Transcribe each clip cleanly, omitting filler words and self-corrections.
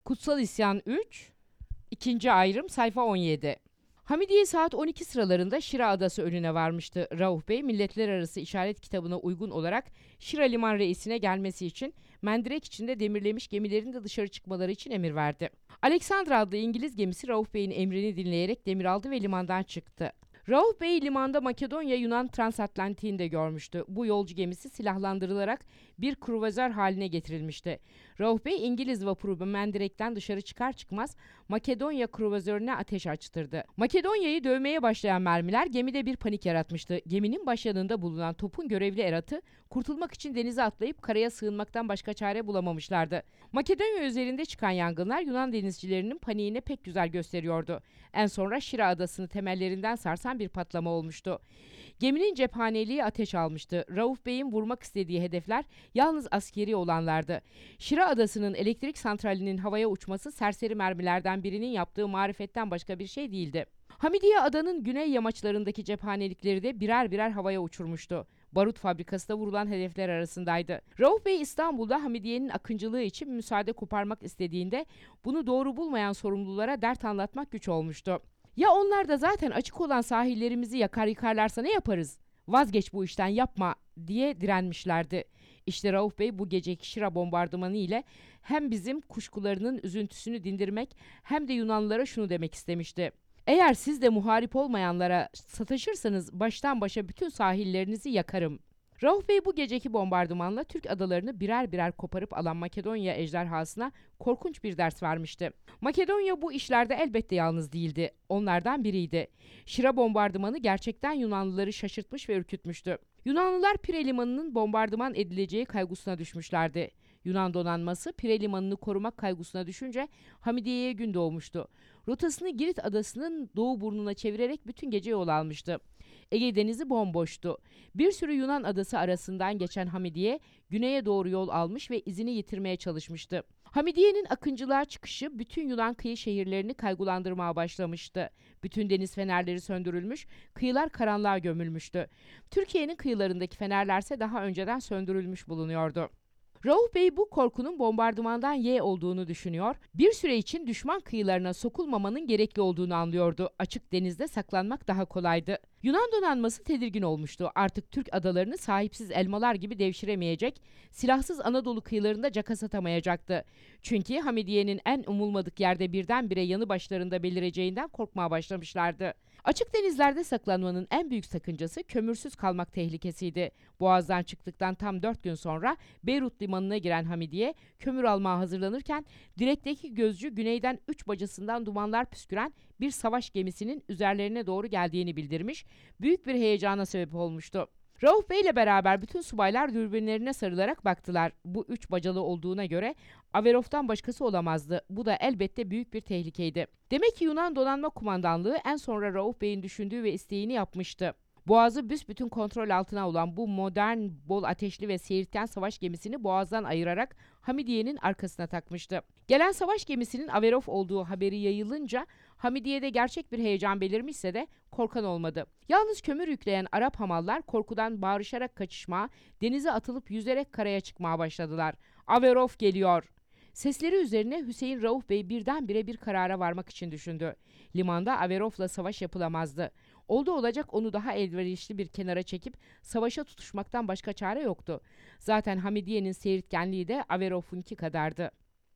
Kutsal İsyan 3, İkinci ayrım sayfa 17. Hamidiye saat 12 sıralarında Şira Adası önüne varmıştı. Rauf Bey, milletler arası işaret kitabına uygun olarak Şira liman reisine gelmesi için mendirek içinde demirlemiş gemilerin de dışarı çıkmaları için emir verdi. Alexandra adlı İngiliz gemisi Rauf Bey'in emrini dinleyerek demir aldı ve limandan çıktı. Rauf Bey limanda Makedonya-Yunan transatlantiğini de görmüştü. Bu yolcu gemisi silahlandırılarak bir kruvazör haline getirilmişti. Rauf Bey İngiliz vapuru mendirekten dışarı çıkar çıkmaz Makedonya kruvazörüne ateş açtırdı. Makedonya'yı dövmeye başlayan mermiler gemide bir panik yaratmıştı. Geminin baş yanında bulunan topun görevli eratı kurtulmak için denize atlayıp karaya sığınmaktan başka çare bulamamışlardı. Makedonya üzerinde çıkan yangınlar Yunan denizcilerinin paniğini pek güzel gösteriyordu. En sonra Şira adasını temellerinden sarsan bir patlama olmuştu. Geminin cephaneliği ateş almıştı. Rauf Bey'in vurmak istediği hedefler yalnız askeri olanlardı. Şira adasının elektrik santralinin havaya uçması serseri mermilerden birinin yaptığı marifetten başka bir şey değildi. Hamidiye adanın güney yamaçlarındaki cephanelikleri de birer birer havaya uçurmuştu. Barut fabrikası da vurulan hedefler arasındaydı. Rauf Bey İstanbul'da Hamidiye'nin akıncılığı için müsaade koparmak istediğinde bunu doğru bulmayan sorumlulara dert anlatmak güç olmuştu. Ya onlar da zaten açık olan sahillerimizi yakar yıkarlarsa ne yaparız? Vazgeç bu işten, yapma diye direnmişlerdi. İşte Rauf Bey bu geceki Şira bombardımanı ile hem bizim kuşkularının üzüntüsünü dindirmek hem de Yunanlılara şunu demek istemişti. Eğer siz de muharip olmayanlara sataşırsanız baştan başa bütün sahillerinizi yakarım. Rauf Bey bu geceki bombardımanla Türk adalarını birer birer koparıp alan Makedonya ejderhasına korkunç bir ders vermişti. Makedonya bu işlerde elbette yalnız değildi. Onlardan biriydi. Şira bombardımanı gerçekten Yunanlıları şaşırtmış ve ürkütmüştü. Yunanlılar Pire limanının bombardıman edileceği kaygısına düşmüşlerdi. Yunan donanması Pire limanını korumak kaygısına düşünce Hamidiye'ye gün doğmuştu. Rotasını Girit adasının doğu burnuna çevirerek bütün gece yol almıştı. Ege Denizi bomboştu. Bir sürü Yunan adası arasından geçen Hamidiye güneye doğru yol almış ve izini yitirmeye çalışmıştı. Hamidiye'nin akıncılığa çıkışı bütün Yunan kıyı şehirlerini kaygılandırmaya başlamıştı. Bütün deniz fenerleri söndürülmüş, kıyılar karanlığa gömülmüştü. Türkiye'nin kıyılarındaki fenerlerse daha önceden söndürülmüş bulunuyordu. Rauf Bey bu korkunun bombardımandan olduğunu düşünüyor, bir süre için düşman kıyılarına sokulmamanın gerekli olduğunu anlıyordu. Açık denizde saklanmak daha kolaydı. Yunan donanması tedirgin olmuştu. Artık Türk adalarını sahipsiz elmalar gibi devşiremeyecek, silahsız Anadolu kıyılarında caka satamayacaktı. Çünkü Hamidiye'nin en umulmadık yerde birdenbire yanı başlarında belireceğinden korkmaya başlamışlardı. Açık denizlerde saklanmanın en büyük sakıncası kömürsüz kalmak tehlikesiydi. Boğaz'dan çıktıktan tam 4 gün sonra Beyrut limanına giren Hamidiye kömür almaya hazırlanırken direkteki gözcü güneyden 3 bacasından dumanlar püsküren bir savaş gemisinin üzerlerine doğru geldiğini bildirmiş, büyük bir heyecana sebep olmuştu. Rauf Bey ile beraber bütün subaylar dürbünlerine sarılarak baktılar. Bu 3 bacalı olduğuna göre Averov'tan başkası olamazdı. Bu da elbette büyük bir tehlikeydi. Demek ki Yunan donanma kumandanlığı en sonra Rauf Bey'in düşündüğü ve isteğini yapmıştı. Boğazı büsbütün kontrol altına olan bu modern, bol ateşli ve seyirtken savaş gemisini boğazdan ayırarak Hamidiye'nin arkasına takmıştı. Gelen savaş gemisinin Averov olduğu haberi yayılınca Hamidiye'de gerçek bir heyecan belirmişse de korkan olmadı. Yalnız kömür yükleyen Arap hamallar korkudan bağırışarak kaçışmaya, denize atılıp yüzerek karaya çıkmaya başladılar. Averov geliyor! Sesleri üzerine Hüseyin Rauf Bey birdenbire bir karara varmak için düşündü. Limanda Averov'la savaş yapılamazdı. Oldu olacak onu daha elverişli bir kenara çekip savaşa tutuşmaktan başka çare yoktu. Zaten Hamidiye'nin seyirtkenliği de Averov'unki kadardı.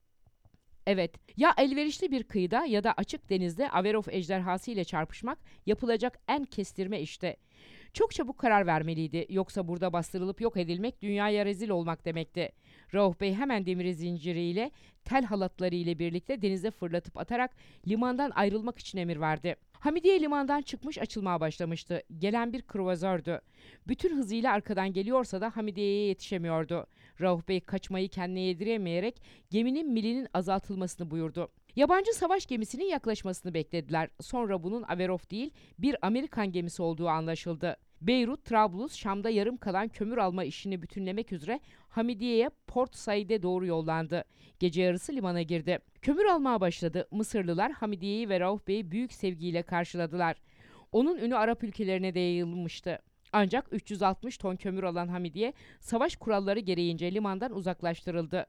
Evet, ya elverişli bir kıyıda ya da açık denizde Averov ejderhası ile çarpışmak yapılacak en kestirme işte. Çok çabuk karar vermeliydi. Yoksa burada bastırılıp yok edilmek dünyaya rezil olmak demekti. Rauf Bey hemen demir zinciriyle tel halatları ile birlikte denize fırlatıp atarak limandan ayrılmak için emir verdi. Hamidiye limandan çıkmış açılmaya başlamıştı. Gelen bir kruvazördü. Bütün hızıyla arkadan geliyorsa da Hamidiye'ye yetişemiyordu. Rauf Bey kaçmayı kendine yediremeyerek geminin milinin azaltılmasını buyurdu. Yabancı savaş gemisinin yaklaşmasını beklediler. Sonra bunun Averov değil bir Amerikan gemisi olduğu anlaşıldı. Beyrut, Trablus, Şam'da yarım kalan kömür alma işini bütünlemek üzere Hamidiye'ye Port Said'e doğru yollandı. Gece yarısı limana girdi. Kömür almaya başladı. Mısırlılar Hamidiye'yi ve Rauf Bey'i büyük sevgiyle karşıladılar. Onun ünü Arap ülkelerine de yayılmıştı. Ancak 360 ton kömür alan Hamidiye, savaş kuralları gereğince limandan uzaklaştırıldı.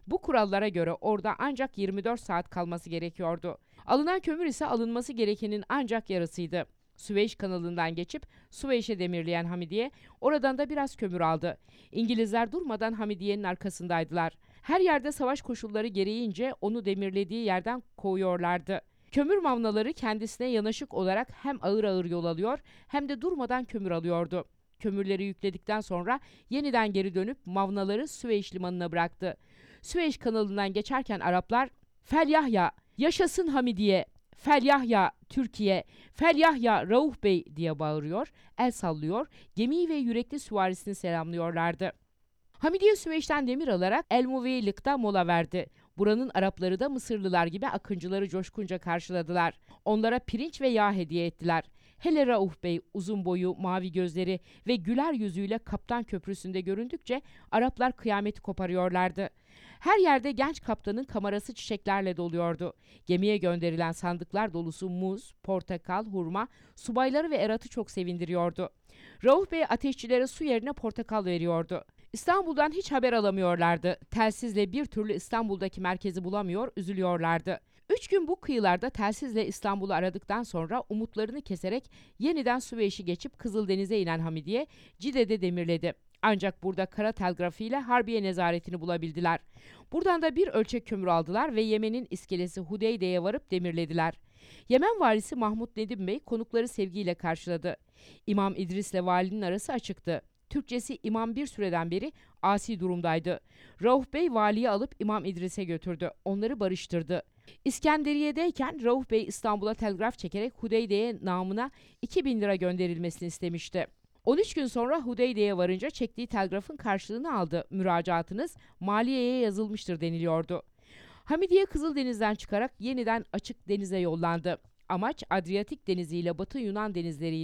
Bu kurallara göre orada ancak 24 saat kalması gerekiyordu. Alınan kömür ise alınması gerekenin ancak yarısıydı. Süveyş kanalından geçip Süveyş'e demirleyen Hamidiye oradan da biraz kömür aldı. İngilizler durmadan Hamidiye'nin arkasındaydılar. Her yerde savaş koşulları gereğince onu demirlediği yerden kovuyorlardı. Kömür mavnaları kendisine yanaşık olarak hem ağır ağır yol alıyor hem de durmadan kömür alıyordu. Kömürleri yükledikten sonra yeniden geri dönüp mavnaları Süveyş limanına bıraktı. Süveyş kanalından geçerken Araplar "Felyahya, yaşasın Hamidiye, Felyahya Türkiye, Felyahya Rauf Bey" diye bağırıyor, el sallıyor, gemiyi ve yürekli süvarisini selamlıyorlardı. Hamidiye Süveyş'ten demir alarak El Muveylik'te mola verdi. Buranın Arapları da Mısırlılar gibi akıncıları coşkunca karşıladılar. Onlara pirinç ve yağ hediye ettiler. Hele Rauf Bey uzun boyu, mavi gözleri ve güler yüzüyle Kaptan Köprüsü'nde göründükçe Araplar kıyameti koparıyorlardı. Her yerde genç kaptanın kamerası çiçeklerle doluyordu. Gemiye gönderilen sandıklar dolusu muz, portakal, hurma subayları ve eratı çok sevindiriyordu. Rauf Bey ateşçilere su yerine portakal veriyordu. İstanbul'dan hiç haber alamıyorlardı. Telsizle bir türlü İstanbul'daki merkezi bulamıyor, üzülüyorlardı. 3 gün bu kıyılarda telsizle İstanbul'u aradıktan sonra umutlarını keserek yeniden Süveyş'i geçip Kızıldeniz'e inen Hamidiye, Cide'de demirledi. Ancak burada kara telgrafıyla Harbiye nezaretini bulabildiler. Buradan da bir ölçek kömür aldılar ve Yemen'in iskelesi Hudeyde'ye varıp demirlediler. Yemen valisi Mahmud Nedim Bey konukları sevgiyle karşıladı. İmam İdris'le valinin arası açıktı. Türkçesi İmam bir süreden beri asi durumdaydı. Rauf Bey valiyi alıp İmam İdris'e götürdü. Onları barıştırdı. İskenderiye'deyken Rauf Bey İstanbul'a telgraf çekerek Hudeyde'ye namına 2.000 lira gönderilmesini istemişti. 13 gün sonra Hudeyde'ye varınca çektiği telgrafın karşılığını aldı. Müracaatınız maliyeye yazılmıştır deniliyordu. Hamidiye Kızıldeniz'den çıkarak yeniden açık denize yollandı. Amaç Adriyatik Denizi ile Batı Yunan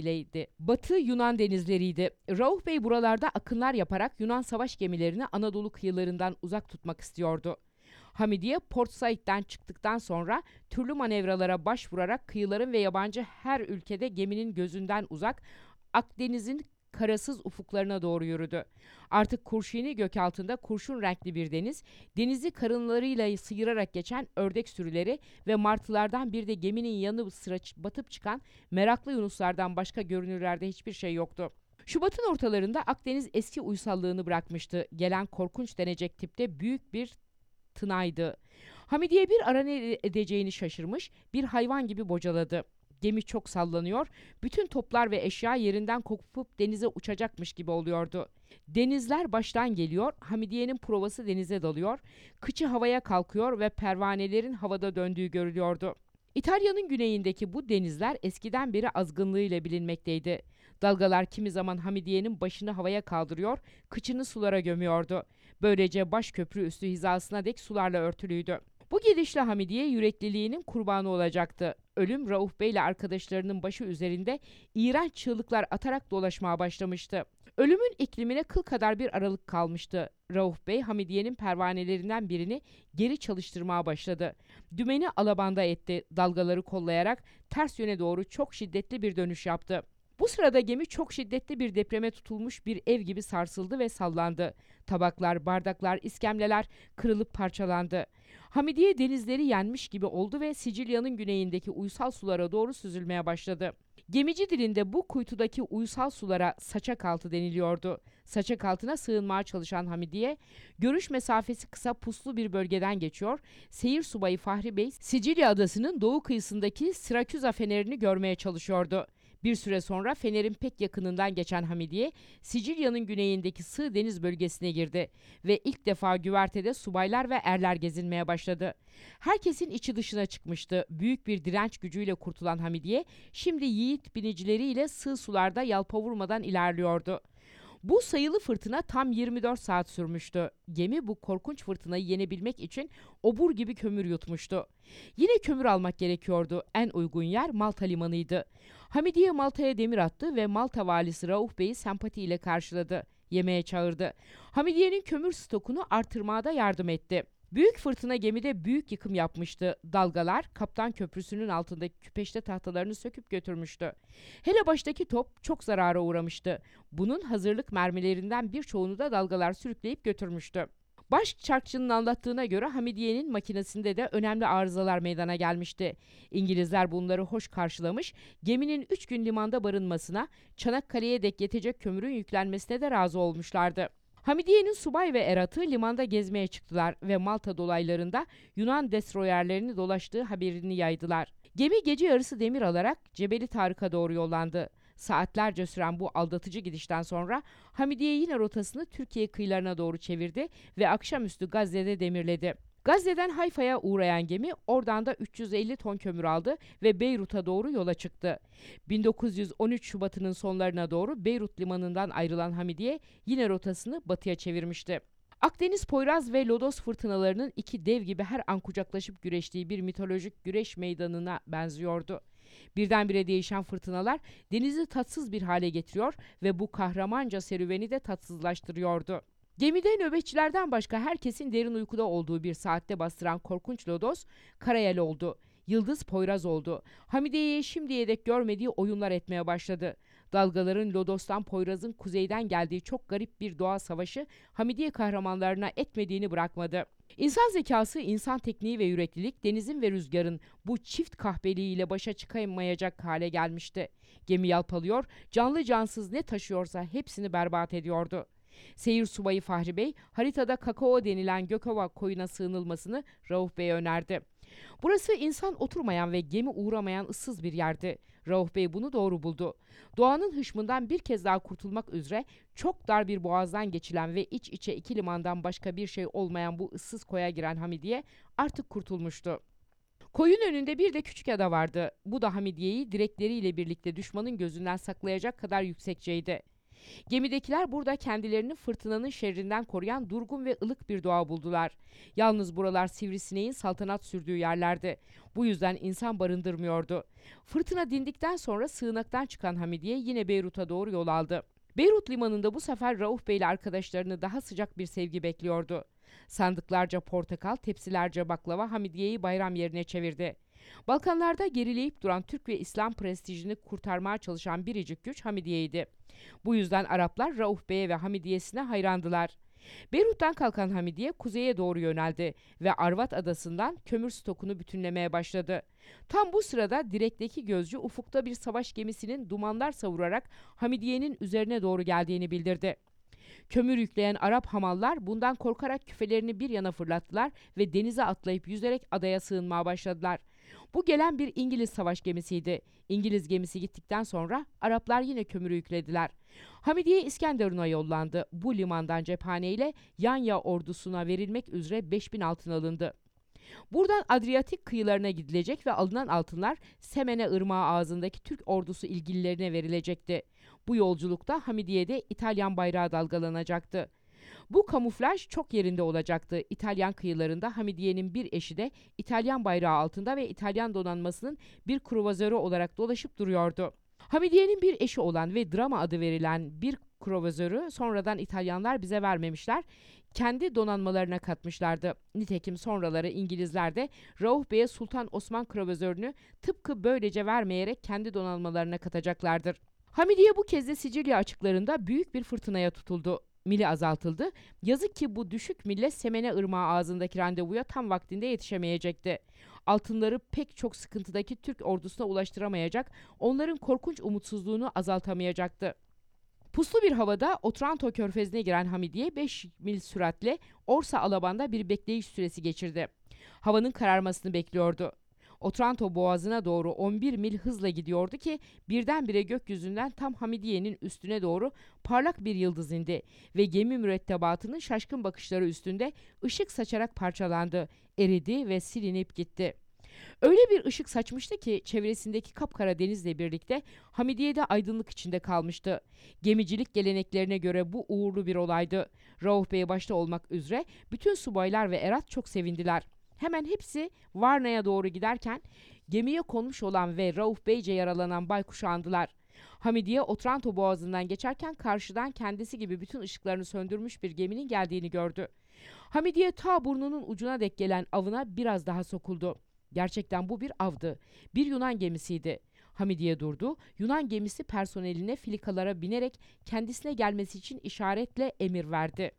denizleriydi. Rauf Bey buralarda akınlar yaparak Yunan savaş gemilerini Anadolu kıyılarından uzak tutmak istiyordu. Hamidiye Port Said'den çıktıktan sonra türlü manevralara başvurarak kıyıların ve yabancı her ülkede geminin gözünden uzak Akdeniz'in karasız ufuklarına doğru yürüdü. Artık kurşuni gök altında kurşun renkli bir deniz, denizi karınlarıyla sıyırarak geçen ördek sürüleri ve martılardan bir de geminin yanı sıra batıp çıkan meraklı yunuslardan başka görünürlerde hiçbir şey yoktu. Şubat'ın ortalarında Akdeniz eski uysallığını bırakmıştı. Gelen korkunç denecek tipte büyük bir tınaydı. Hamidiye bir ara ne edeceğini şaşırmış, bir hayvan gibi bocaladı. Gemi çok sallanıyor, bütün toplar ve eşya yerinden kopup denize uçacakmış gibi oluyordu. Denizler baştan geliyor, Hamidiye'nin provası denize dalıyor, kıçı havaya kalkıyor ve pervanelerin havada döndüğü görülüyordu. İtalya'nın güneyindeki bu denizler eskiden beri azgınlığıyla bilinmekteydi. Dalgalar kimi zaman Hamidiye'nin başını havaya kaldırıyor, kıçını sulara gömüyordu. Böylece baş köprü üstü hizasına dek sularla örtülüydü. Bu gidişle Hamidiye yürekliliğinin kurbanı olacaktı. Ölüm Rauf Bey ile arkadaşlarının başı üzerinde iğrenç çığlıklar atarak dolaşmaya başlamıştı. Ölümün iklimine kıl kadar bir aralık kalmıştı. Rauf Bey Hamidiye'nin pervanelerinden birini geri çalıştırmaya başladı. Dümeni alabanda etti, dalgaları kollayarak ters yöne doğru çok şiddetli bir dönüş yaptı. Bu sırada gemi çok şiddetli bir depreme tutulmuş bir ev gibi sarsıldı ve sallandı. Tabaklar, bardaklar, iskemleler kırılıp parçalandı. Hamidiye denizleri yenmiş gibi oldu ve Sicilya'nın güneyindeki uysal sulara doğru süzülmeye başladı. Gemici dilinde bu kuytudaki uysal sulara saçak altı deniliyordu. Saçak altına sığınmaya çalışan Hamidiye, görüş mesafesi kısa puslu bir bölgeden geçiyor, seyir subayı Fahri Bey, Sicilya adasının doğu kıyısındaki Siraküza fenerini görmeye çalışıyordu. Bir süre sonra fenerin pek yakınından geçen Hamidiye, Sicilya'nın güneyindeki sığ deniz bölgesine girdi ve ilk defa güvertede subaylar ve erler gezinmeye başladı. Herkesin içi dışına çıkmıştı. Büyük bir direnç gücüyle kurtulan Hamidiye, şimdi yiğit binicileriyle sığ sularda yalpavurmadan ilerliyordu. Bu sayılı fırtına tam 24 saat sürmüştü. Gemi bu korkunç fırtınayı yenebilmek için obur gibi kömür yutmuştu. Yine kömür almak gerekiyordu. En uygun yer Malta limanıydı. Hamidiye Malta'ya demir attı ve Malta valisi Rauf Bey'i sempatiyle karşıladı. Yemeğe çağırdı. Hamidiye'nin kömür stokunu artırmada yardım etti. Büyük fırtına gemide büyük yıkım yapmıştı. Dalgalar Kaptan Köprüsü'nün altındaki küpeşte tahtalarını söküp götürmüştü. Hele baştaki top çok zarara uğramıştı. Bunun hazırlık mermilerinden birçoğunu da dalgalar sürükleyip götürmüştü. Baş çarkçının anlattığına göre Hamidiye'nin makinesinde de önemli arızalar meydana gelmişti. İngilizler bunları hoş karşılamış, geminin 3 gün limanda barınmasına, Çanakkale'ye dek yetecek kömürün yüklenmesine de razı olmuşlardı. Hamidiye'nin subay ve eratı limanda gezmeye çıktılar ve Malta dolaylarında Yunan destroyerlerini dolaştığı haberini yaydılar. Gemi gece yarısı demir alarak Cebeli Tarık'a doğru yollandı. Saatlerce süren bu aldatıcı gidişten sonra Hamidiye yine rotasını Türkiye kıyılarına doğru çevirdi ve akşamüstü Gazze'de demirledi. Gazze'den Hayfa'ya uğrayan gemi oradan da 350 ton kömür aldı ve Beyrut'a doğru yola çıktı. 1913 Şubat'ının sonlarına doğru Beyrut limanından ayrılan Hamidiye yine rotasını batıya çevirmişti. Akdeniz Poyraz ve Lodos fırtınalarının iki dev gibi her an kucaklaşıp güreştiği bir mitolojik güreş meydanına benziyordu. Birdenbire değişen fırtınalar denizi tatsız bir hale getiriyor ve bu kahramanca serüveni de tatsızlaştırıyordu. Gemide nöbetçilerden başka herkesin derin uykuda olduğu bir saatte bastıran korkunç lodos karayel oldu. Yıldız Poyraz oldu. Hamidiye'ye şimdiye dek görmediği oyunlar etmeye başladı. Dalgaların Lodos'tan Poyraz'ın kuzeyden geldiği çok garip bir doğa savaşı Hamidiye kahramanlarına etmediğini bırakmadı. İnsan zekası, insan tekniği ve yüreklilik denizin ve rüzgarın bu çift kahpeliğiyle başa çıkamayacak hale gelmişti. Gemi yalpalıyor, canlı cansız ne taşıyorsa hepsini berbat ediyordu. Seyir subayı Fahri Bey haritada Kakao denilen Gökova koyuna sığınılmasını Rauf Bey'e önerdi. Burası insan oturmayan ve gemi uğramayan ıssız bir yerdi. Rauf Bey bunu doğru buldu. Doğanın hışmından bir kez daha kurtulmak üzere çok dar bir boğazdan geçilen ve iç içe iki limandan başka bir şey olmayan bu ıssız koya giren Hamidiye artık kurtulmuştu. Koyun önünde bir de küçük ada vardı. Bu da Hamidiye'yi direkleriyle birlikte düşmanın gözünden saklayacak kadar yüksekçeydi. Gemidekiler burada kendilerini fırtınanın şerrinden koruyan durgun ve ılık bir doğa buldular. Yalnız buralar sivrisineğin saltanat sürdüğü yerlerdi. Bu yüzden insan barındırmıyordu. Fırtına dindikten sonra sığınaktan çıkan Hamidiye yine Beyrut'a doğru yol aldı. Beyrut limanında bu sefer Rauf Bey ile arkadaşlarını daha sıcak bir sevgi bekliyordu. Sandıklarca portakal, tepsilerce baklava Hamidiye'yi bayram yerine çevirdi. Balkanlarda gerileyip duran Türk ve İslam prestijini kurtarmaya çalışan biricik güç Hamidiye'ydi. Bu yüzden Araplar Rauf Bey'e ve Hamidiye'sine hayrandılar. Beyrut'tan kalkan Hamidiye kuzeye doğru yöneldi ve Arvat adasından kömür stokunu bütünlemeye başladı. Tam bu sırada direkteki gözcü ufukta bir savaş gemisinin dumanlar savurarak Hamidiye'nin üzerine doğru geldiğini bildirdi. Kömür yükleyen Arap hamallar bundan korkarak küfelerini bir yana fırlattılar ve denize atlayıp yüzerek adaya sığınmaya başladılar. Bu gelen bir İngiliz savaş gemisiydi. İngiliz gemisi gittikten sonra Araplar yine kömürü yüklediler. Hamidiye İskenderun'a yollandı. Bu limandan cephaneyle Yanya ordusuna verilmek üzere 5000 altın alındı. Buradan Adriyatik kıyılarına gidilecek ve alınan altınlar Semene Irmağı ağzındaki Türk ordusu ilgililerine verilecekti. Bu yolculukta Hamidiye'de İtalyan bayrağı dalgalanacaktı. Bu kamuflaj çok yerinde olacaktı. İtalyan kıyılarında Hamidiye'nin bir eşi de İtalyan bayrağı altında ve İtalyan donanmasının bir kruvazörü olarak dolaşıp duruyordu. Hamidiye'nin bir eşi olan ve Drama adı verilen bir kruvazörü sonradan İtalyanlar bize vermemişler, kendi donanmalarına katmışlardı. Nitekim sonraları İngilizler de Rauf Bey'e Sultan Osman kruvazörünü tıpkı böylece vermeyerek kendi donanmalarına katacaklardır. Hamidiye bu kez de Sicilya açıklarında büyük bir fırtınaya tutuldu. Mili azaltıldı. Yazık ki bu düşük mille Semene Irmağı ağzındaki randevuya tam vaktinde yetişemeyecekti. Altınları pek çok sıkıntıdaki Türk ordusuna ulaştıramayacak, onların korkunç umutsuzluğunu azaltamayacaktı. Puslu bir havada Otranto körfezine giren Hamidiye 5 mil süratle Orsa Alaban'da bir bekleyiş süresi geçirdi. Havanın kararmasını bekliyordu. Otranto boğazına doğru 11 mil hızla gidiyordu ki birdenbire gökyüzünden tam Hamidiye'nin üstüne doğru parlak bir yıldız indi ve gemi mürettebatının şaşkın bakışları üstünde ışık saçarak parçalandı, eridi ve silinip gitti. Öyle bir ışık saçmıştı ki çevresindeki kapkara denizle birlikte Hamidiye'de aydınlık içinde kalmıştı. Gemicilik geleneklerine göre bu uğurlu bir olaydı. Rauf Bey başta olmak üzere bütün subaylar ve erat çok sevindiler. Hemen hepsi Varna'ya doğru giderken gemiye konmuş olan ve Rauf Beyce yaralanan baykuşu andılar. Hamidiye Otranto boğazından geçerken karşıdan kendisi gibi bütün ışıklarını söndürmüş bir geminin geldiğini gördü. Hamidiye ta burnunun ucuna dek gelen avına biraz daha sokuldu. Gerçekten bu bir avdı. Bir Yunan gemisiydi. Hamidiye durdu. Yunan gemisi personeline filikalara binerek kendisine gelmesi için işaretle emir verdi.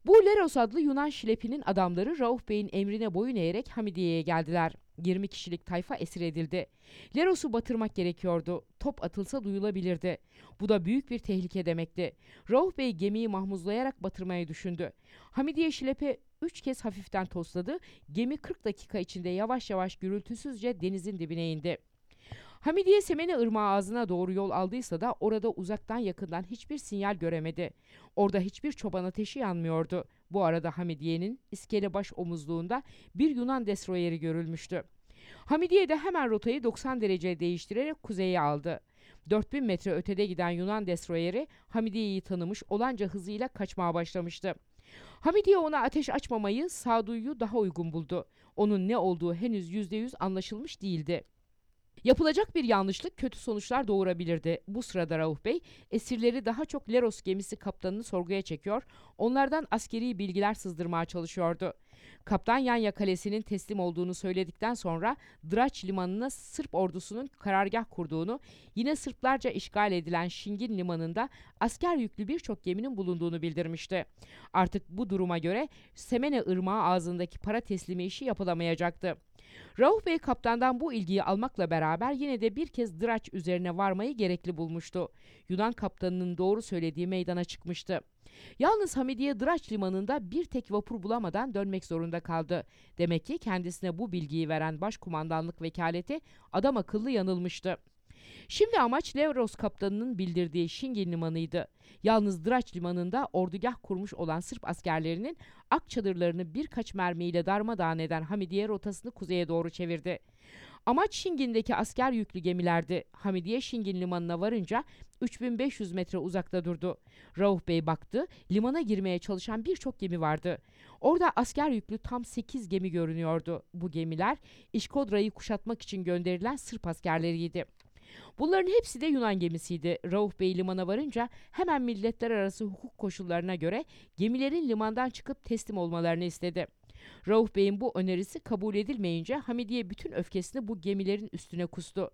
Bu Leros adlı Yunan şilepinin adamları Rauf Bey'in emrine boyun eğerek Hamidiye'ye geldiler. 20 kişilik tayfa esir edildi. Leros'u batırmak gerekiyordu. Top atılsa duyulabilirdi. Bu da büyük bir tehlike demekti. Rauf Bey gemiyi mahmuzlayarak batırmayı düşündü. Hamidiye şilepe 3 kez hafiften tosladı. Gemi 40 dakika içinde yavaş yavaş gürültüsüzce denizin dibine indi. Hamidiye Semene Irmağı ağzına doğru yol aldıysa da orada uzaktan yakından hiçbir sinyal göremedi. Orada hiçbir çoban ateşi yanmıyordu. Bu arada Hamidiye'nin iskelebaş omuzluğunda bir Yunan destroyeri görülmüştü. Hamidiye de hemen rotayı 90 derece değiştirerek kuzeye aldı. 4000 metre ötede giden Yunan destroyeri Hamidiye'yi tanımış, olanca hızıyla kaçmaya başlamıştı. Hamidiye ona ateş açmamayı, sağduyuyu daha uygun buldu. Onun ne olduğu henüz %100 anlaşılmış değildi. Yapılacak bir yanlışlık kötü sonuçlar doğurabilirdi. Bu sırada Rauf Bey, esirleri daha çok Leros gemisi kaptanını sorguya çekiyor, onlardan askeri bilgiler sızdırmaya çalışıyordu. Kaptan Yanya Kalesi'nin teslim olduğunu söyledikten sonra Draç limanına Sırp ordusunun karargah kurduğunu, yine Sırplarca işgal edilen Şingin limanında asker yüklü birçok geminin bulunduğunu bildirmişti. Artık bu duruma göre Semene Irmağı ağzındaki para teslimi işi yapılamayacaktı. Rauf Bey kaptandan bu ilgiyi almakla beraber yine de bir kez Draç üzerine varmayı gerekli bulmuştu. Yunan kaptanının doğru söylediği meydana çıkmıştı. Yalnız Hamidiye Draç limanında bir tek vapur bulamadan dönmek zorunda kaldı. Demek ki kendisine bu bilgiyi veren başkumandanlık vekaleti adam akıllı yanılmıştı. Şimdi amaç Leros kaptanının bildirdiği Şingin limanıydı. Yalnız Draç limanında ordugah kurmuş olan Sırp askerlerinin ak çadırlarını birkaç mermiyle darmadağın eden Hamidiye rotasını kuzeye doğru çevirdi. Amaç Şingin'deki asker yüklü gemilerdi. Hamidiye Şingin limanına varınca 3500 metre uzakta durdu. Rauf Bey baktı, limana girmeye çalışan birçok gemi vardı. Orada asker yüklü tam 8 gemi görünüyordu. Bu gemiler İşkodra'yı kuşatmak için gönderilen Sırp askerleriydi. Bunların hepsi de Yunan gemisiydi. Rauf Bey limana varınca hemen milletler arası hukuk koşullarına göre gemilerin limandan çıkıp teslim olmalarını istedi. Rauf Bey'in bu önerisi kabul edilmeyince Hamidiye bütün öfkesini bu gemilerin üstüne kustu.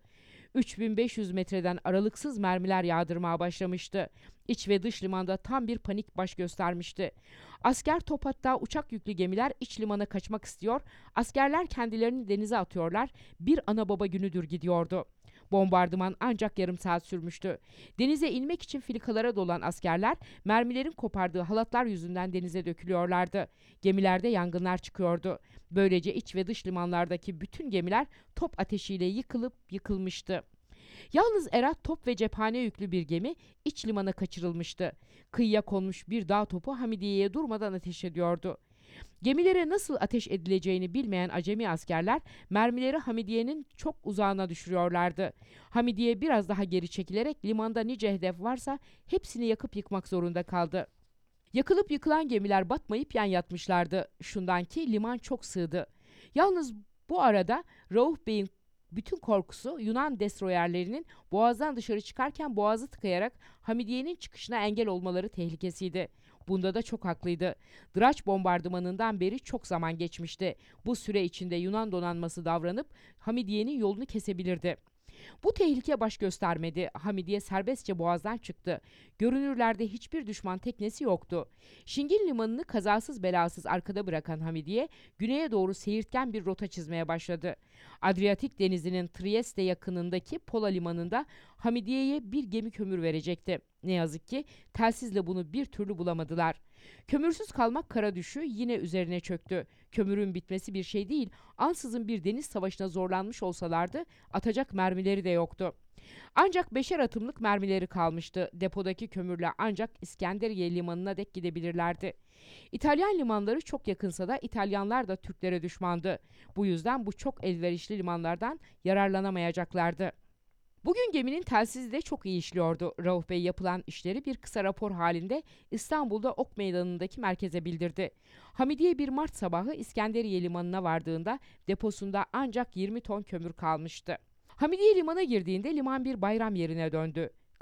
3500 metreden aralıksız mermiler yağdırmaya başlamıştı. İç ve dış limanda tam bir panik baş göstermişti. Asker top, hatta uçak yüklü gemiler iç limana kaçmak istiyor, askerler kendilerini denize atıyorlar, bir ana baba günüdür gidiyordu. Bombardıman ancak yarım saat sürmüştü. Denize inmek için filikalara dolan askerler mermilerin kopardığı halatlar yüzünden denize dökülüyorlardı. Gemilerde yangınlar çıkıyordu. Böylece iç ve dış limanlardaki bütün gemiler top ateşiyle yıkılıp yıkılmıştı. Yalnız Erat top ve cephane yüklü bir gemi iç limana kaçırılmıştı. Kıyıya konmuş bir dağ topu Hamidiye'ye durmadan ateş ediyordu. Gemilere nasıl ateş edileceğini bilmeyen acemi askerler mermileri Hamidiye'nin çok uzağına düşürüyorlardı. Hamidiye biraz daha geri çekilerek limanda nice hedef varsa hepsini yakıp yıkmak zorunda kaldı. Yakılıp yıkılan gemiler batmayıp yan yatmışlardı. Şundan ki liman çok sığdı. Yalnız bu arada Rauf Bey'in bütün korkusu Yunan destroyerlerinin boğazdan dışarı çıkarken boğazı tıkayarak Hamidiye'nin çıkışına engel olmaları tehlikesiydi. Bunda da çok haklıydı. Draç bombardımanından beri çok zaman geçmişti. Bu süre içinde Yunan donanması davranıp Hamidiye'nin yolunu kesebilirdi. Bu tehlike baş göstermedi. Hamidiye serbestçe boğazdan çıktı. Görünürlerde hiçbir düşman teknesi yoktu. Şingin limanını kazasız belasız arkada bırakan Hamidiye, güneye doğru seyirtgen bir rota çizmeye başladı. Adriyatik denizinin Trieste yakınındaki Pola limanında Hamidiye'ye bir gemi kömür verecekti. Ne yazık ki telsizle bunu bir türlü bulamadılar. Kömürsüz kalmak kara düşü yine üzerine çöktü. Kömürün bitmesi bir şey değil, ansızın bir deniz savaşına zorlanmış olsalardı atacak mermileri de yoktu. Ancak 5'er atımlık mermileri kalmıştı. Depodaki kömürle ancak İskenderiye limanına dek gidebilirlerdi. İtalyan limanları çok yakınsa da İtalyanlar da Türklere düşmandı. Bu yüzden bu çok elverişli limanlardan yararlanamayacaklardı. Bugün geminin telsizi de çok iyi işliyordu. Rauf Bey yapılan işleri bir kısa rapor halinde İstanbul'da Ok Meydanı'ndaki merkeze bildirdi. Hamidiye bir Mart sabahı İskenderiye limanına vardığında deposunda ancak 20 ton kömür kalmıştı. Hamidiye limana girdiğinde liman bir bayram yerine döndü.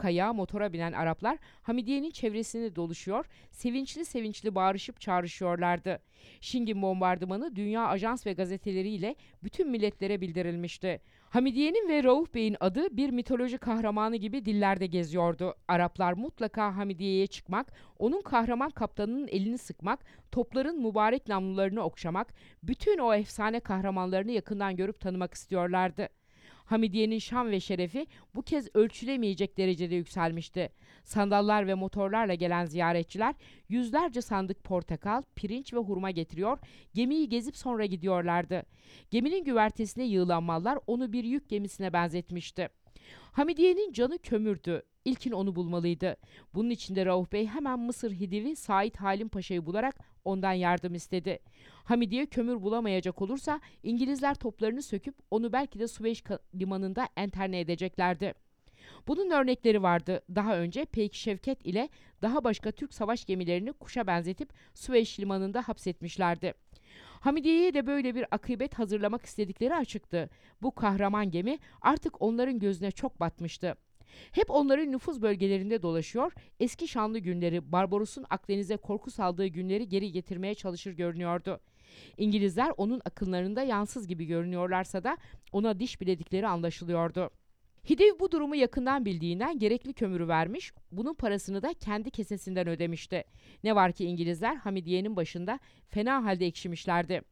kayağa, motora binen Araplar Hamidiye'nin çevresini doluşuyor, sevinçli sevinçli bağırışıp çağrışıyorlardı. Şingin bombardımanı dünya ajans ve gazeteleriyle bütün milletlere bildirilmişti. Hamidiye'nin ve Rauf Bey'in adı bir mitoloji kahramanı gibi dillerde geziyordu. Araplar mutlaka Hamidiye'ye çıkmak, onun kahraman kaptanının elini sıkmak, topların mübarek namlularını okşamak, bütün o efsane kahramanlarını yakından görüp tanımak istiyorlardı. Hamidiye'nin şan ve şerefi bu kez ölçülemeyecek derecede yükselmişti. Sandallar ve motorlarla gelen ziyaretçiler yüzlerce sandık portakal, pirinç ve hurma getiriyor, gemiyi gezip sonra gidiyorlardı. Geminin güvertesine yığılan mallar onu bir yük gemisine benzetmişti. Hamidiye'nin canı kömürdü. İlkin onu bulmalıydı. Bunun için de Rauf Bey hemen Mısır Hidivi Said Halim Paşa'yı bularak ondan yardım istedi. Hamidiye kömür bulamayacak olursa İngilizler toplarını söküp onu belki de Süveyş limanında enterne edeceklerdi. Bunun örnekleri vardı. Daha önce Peyki Şevket ile daha başka Türk savaş gemilerini kuşa benzetip Süveyş limanında hapsetmişlerdi. Hamidiye'ye de böyle bir akıbet hazırlamak istedikleri açıktı. Bu kahraman gemi artık onların gözüne çok batmıştı. Hep onların nüfuz bölgelerinde dolaşıyor, eski şanlı günleri, Barbaros'un Akdeniz'e korku saldığı günleri geri getirmeye çalışır görünüyordu. İngilizler onun akınlarında yansız gibi görünüyorlarsa da ona diş biledikleri anlaşılıyordu. Hidiv bu durumu yakından bildiğinden gerekli kömürü vermiş, bunun parasını da kendi kesesinden ödemişti. Ne var ki İngilizler Hamidiye'nin başında fena halde ekşimişlerdi.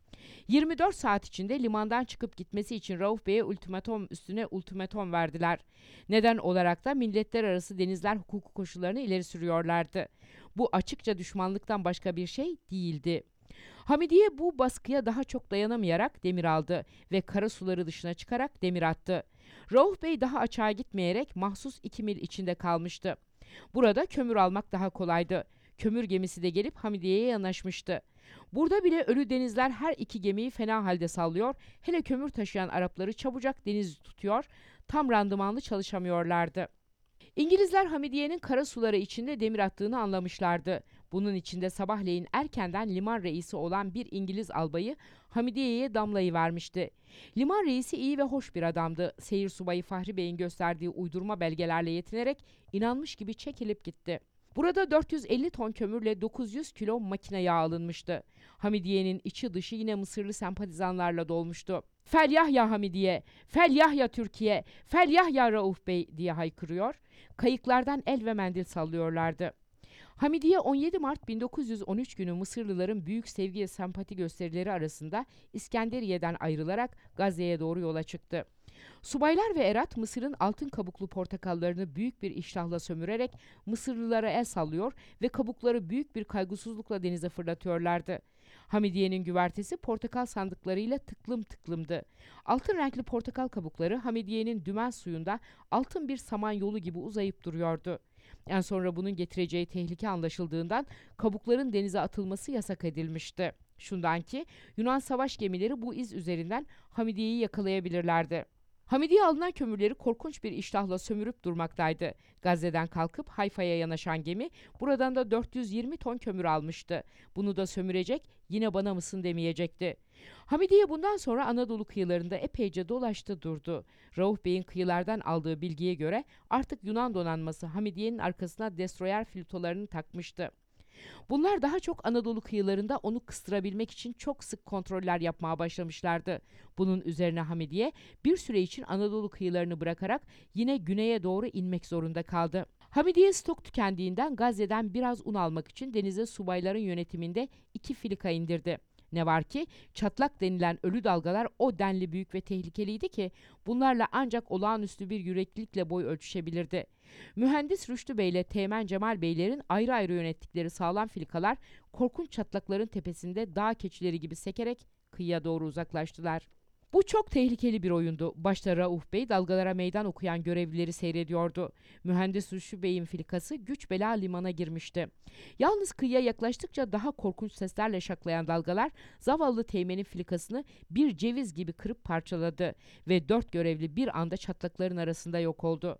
24 saat içinde limandan çıkıp gitmesi için Rauf Bey'e ultimatom üstüne ultimatom verdiler. Neden olarak da milletler arası denizler hukuku koşullarını ileri sürüyorlardı. Bu açıkça düşmanlıktan başka bir şey değildi. Hamidiye bu baskıya daha çok dayanamayarak demir aldı ve kara suları dışına çıkarak demir attı. Rauf Bey daha açığa gitmeyerek mahsus 2 mil içinde kalmıştı. Burada kömür almak daha kolaydı. Kömür gemisi de gelip Hamidiye'ye yanaşmıştı. Burada bile ölü denizler her iki gemiyi fena halde sallıyor, hele kömür taşıyan Arapları çabucak deniz tutuyor, tam randımanlı çalışamıyorlardı. İngilizler Hamidiye'nin kara suları içinde demir attığını anlamışlardı. Bunun içinde sabahleyin erkenden liman reisi olan bir İngiliz albayı Hamidiye'ye damlayı vermişti. Liman reisi iyi ve hoş bir adamdı. Seyir subayı Fahri Bey'in gösterdiği uydurma belgelerle yetinerek inanmış gibi çekilip gitti. Burada 450 ton kömürle 900 kilo makine yağı alınmıştı. Hamidiye'nin içi dışı yine Mısırlı sempatizanlarla dolmuştu. "Feryah ya Hamidiye, feryah ya Türkiye, feryah ya Rauf Bey" diye haykırıyor. Kayıklardan el ve mendil sallıyorlardı. Hamidiye 17 Mart 1913 günü Mısırlıların büyük sevgi ve sempati gösterileri arasında İskenderiye'den ayrılarak Gazze'ye doğru yola çıktı. Subaylar ve erat Mısır'ın altın kabuklu portakallarını büyük bir iştahla sömürerek Mısırlılara el sallıyor ve kabukları büyük bir kaygısızlıkla denize fırlatıyorlardı. Hamidiye'nin güvertesi portakal sandıklarıyla tıklım tıklımdı. Altın renkli portakal kabukları Hamidiye'nin dümen suyunda altın bir samanyolu gibi uzayıp duruyordu. En sonra bunun getireceği tehlike anlaşıldığından kabukların denize atılması yasak edilmişti. Şundan ki Yunan savaş gemileri bu iz üzerinden Hamidiye'yi yakalayabilirlerdi. Hamidiye alınan kömürleri korkunç bir iştahla sömürüp durmaktaydı. Gazze'den kalkıp Hayfa'ya yanaşan gemi buradan da 420 ton kömür almıştı. Bunu da sömürecek, yine bana mısın demeyecekti. Hamidiye bundan sonra Anadolu kıyılarında epeyce dolaştı durdu. Rauf Bey'in kıyılardan aldığı bilgiye göre artık Yunan donanması Hamidiye'nin arkasına destroyer filotolarını takmıştı. Bunlar daha çok Anadolu kıyılarında onu kıstırabilmek için çok sık kontroller yapmaya başlamışlardı. Bunun üzerine Hamidiye bir süre için Anadolu kıyılarını bırakarak yine güneye doğru inmek zorunda kaldı. Hamidiye stok tükendiğinden Gazze'den biraz un almak için denize subayların yönetiminde 2 filika indirdi. Ne var ki çatlak denilen ölü dalgalar o denli büyük ve tehlikeliydi ki bunlarla ancak olağanüstü bir yüreklilikle boy ölçüşebilirdi. Mühendis Rüştü Bey ile Teğmen Cemal Beylerin ayrı ayrı yönettikleri sağlam filikalar korkunç çatlakların tepesinde dağ keçileri gibi sekerek kıyıya doğru uzaklaştılar. Bu çok tehlikeli bir oyundu. Başta Rauf Bey dalgalara meydan okuyan görevlileri seyrediyordu. Mühendis Rüştü Bey'in filikası güç bela limana girmişti. Yalnız kıyıya yaklaştıkça daha korkunç seslerle şaklayan dalgalar zavallı Teğmen'in filikasını bir ceviz gibi kırıp parçaladı ve 4 görevli bir anda çatlakların arasında yok oldu.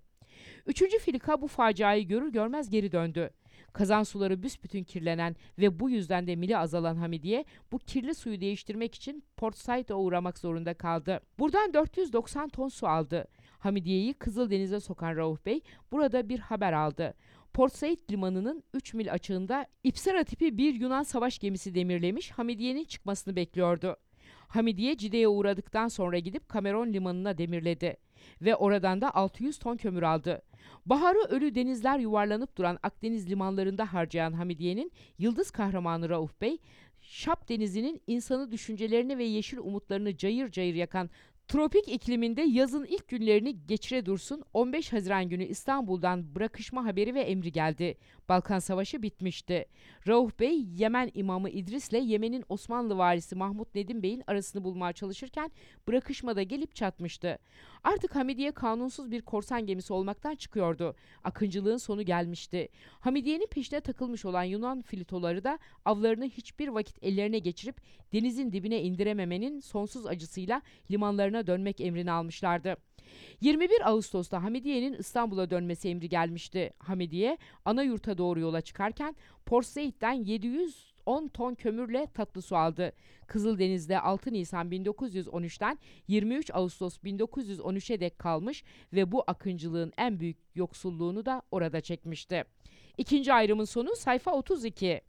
3. filika bu faciayı görür görmez geri döndü. Kazan suları büsbütün kirlenen ve bu yüzden de mili azalan Hamidiye bu kirli suyu değiştirmek için Port Said'e uğramak zorunda kaldı. Buradan 490 ton su aldı. Hamidiye'yi Kızıldeniz'e sokan Rauf Bey burada bir haber aldı. Port Said limanının 3 mil açığında İpsara tipi bir Yunan savaş gemisi demirlemiş, Hamidiye'nin çıkmasını bekliyordu. Hamidiye Cide'ye uğradıktan sonra gidip Cameron limanına demirledi ve oradan da 600 ton kömür aldı. Baharı ölü denizler yuvarlanıp duran Akdeniz limanlarında harcayan Hamidiye'nin yıldız kahramanı Rauf Bey, Şap Denizi'nin insanı, düşüncelerini ve yeşil umutlarını cayır cayır yakan tropik ikliminde yazın ilk günlerini geçire dursun 15 Haziran günü İstanbul'dan bırakışma haberi ve emri geldi. Balkan Savaşı bitmişti. Rauf Bey, Yemen imamı İdris'le Yemen'in Osmanlı varisi Mahmud Nedim Bey'in arasını bulmaya çalışırken bırakışmada gelip çatmıştı. Artık Hamidiye kanunsuz bir korsan gemisi olmaktan çıkıyordu. Akıncılığın sonu gelmişti. Hamidiye'nin peşine takılmış olan Yunan filitoları da avlarını hiçbir vakit ellerine geçirip denizin dibine indirememenin sonsuz acısıyla limanlarına dönmek emrini almışlardı. 21 Ağustos'ta Hamidiye'nin İstanbul'a dönmesi emri gelmişti. Hamidiye ana yurta doğru yola çıkarken Port Said'den 710 ton kömürle tatlı su aldı. Kızıldeniz'de 6 Nisan 1913'ten 23 Ağustos 1913'e dek kalmış ve bu akıncılığın en büyük yoksulluğunu da orada çekmişti. İkinci ayrımın sonu sayfa 32.